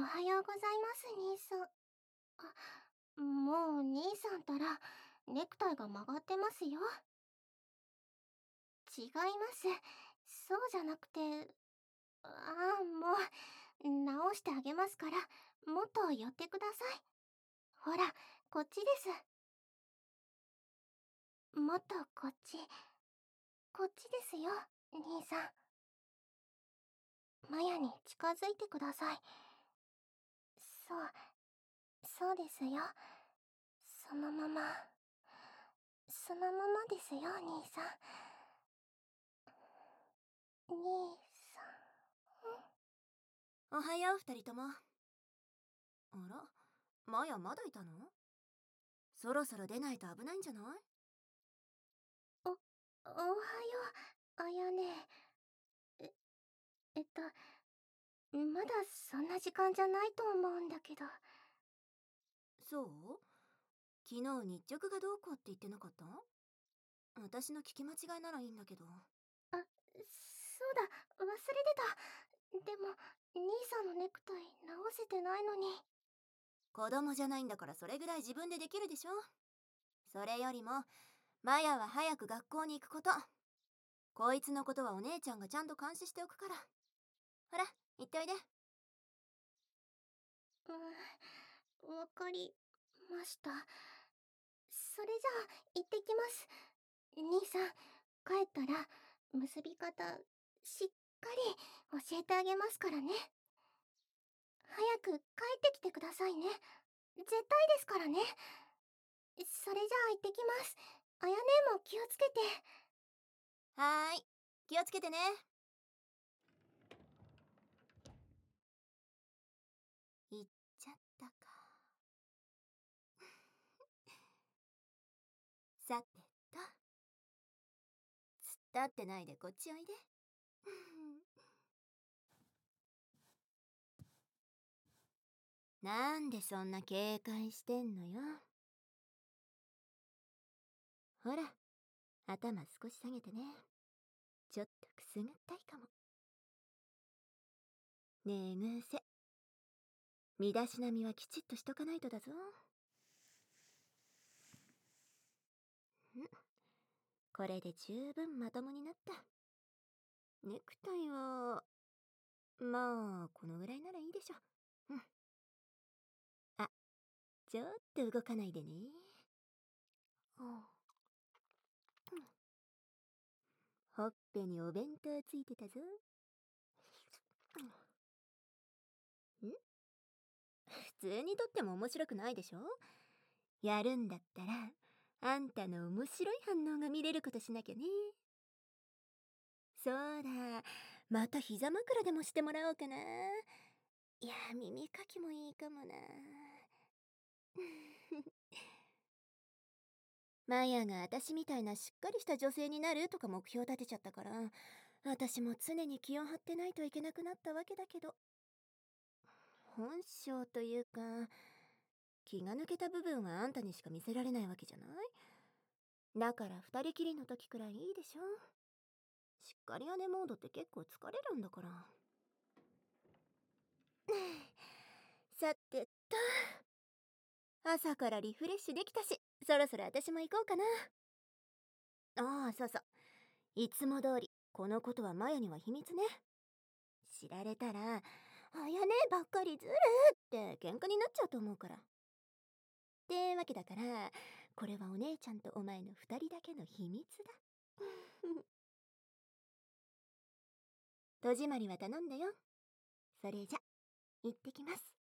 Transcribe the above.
はようございます、兄さん。もう兄さんたら、ネクタイが曲がってますよ。違います。そうじゃなくて、もう、直してあげますから、もっと寄ってください。ほら、こっちです。もっとこっち。こっちですよ、兄さん。マヤに近づいてください。そう、そうですよ。そのまま。そのままですよ、兄さん。兄さおはよう、二人とも。あら、マヤまだいたの？そろそろ出ないと危ないんじゃない？ ん。おはよう、あやね。え、えっと、まだそんな時間じゃないと思うんだけど。 そう？昨日日直がどうこうって言ってなかった？私の聞き間違いならいいんだけど。 そうだ、忘れてた。でも、兄さんのネクタイ直せてないのに。 子供じゃないんだからそれぐらい自分でできるでしょ。それよりも、マヤは早く学校に行くこと。こいつのことはお姉ちゃんがちゃんと監視しておくから。ほら、行っておいで。 わかりました。それじゃあ、行ってきます。兄さん、帰ったら、結び方、しっかり教えてあげますからね。早く帰ってきてくださいね。絶対ですからね。それじゃあ行ってきます。あやねも気をつけて。 はーい。気をつけてね。行っちゃったか。さてと。突っ立ってないでこっちおいで。なんでそんな警戒してんのよ。ほら、頭少し下げてね。ちょっとくすぐったいかも。ねえグーセ、身だしなみはきちっとしとかないとだぞ。これで十分まともになった。ネクタイはまあこのぐらいならいいでしょ。うん。あ、ちょっと動かないでね。ほっぺにお弁当ついてたぞ。ん？普通にとっても面白くないでしょ。やるんだったらあんたの面白い反応が見れることしなきゃね。そうだ、また膝枕でもしてもらおうかな。いや、耳かきもいいかもな。マヤが私みたいなしっかりした女性になるとか目標立てちゃったから、私も常に気を張ってないといけなくなったわけだけど、本性というか気が抜けた部分はあんたにしか見せられないわけじゃない。だから二人きりの時くらいいいでしょ。しっかり屋根モードって結構疲れるんだから。さてと、朝からリフレッシュできたし、そろそろ私も行こうかな。ああ、そうそう。いつも通り、このことはマヤには秘密ね。知られたら、あやねばっかりずるって喧嘩になっちゃうと思うから。ってわけだから、これはお姉ちゃんとお前の二人だけの秘密だ。戸締まりは頼んだよ。それじゃ、行ってきます。